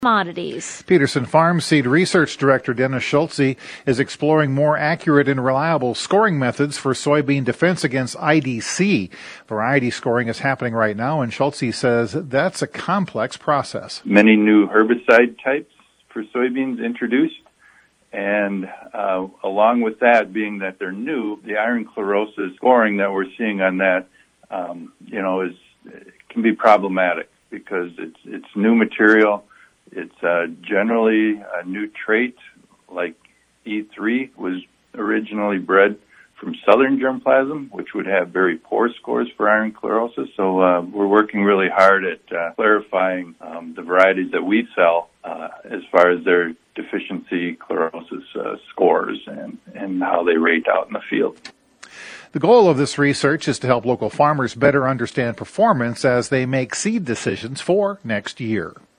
commodities. Peterson Farm Seed Research Director Dennis Schulze is exploring more accurate and reliable scoring methods for soybean defense against IDC. Variety scoring is happening right now, and Schulze says that's a complex process. Many new herbicide types for soybeans introduced, and along with that, being that they're new, the iron chlorosis scoring that we're seeing on that, can be problematic because it's new material. It's generally a new trait, like E3 was originally bred from southern germplasm, which would have very poor scores for iron chlorosis. So we're working really hard at clarifying the varieties that we sell as far as their deficiency chlorosis scores and how they rate out in the field. The goal of this research is to help local farmers better understand performance as they make seed decisions for next year.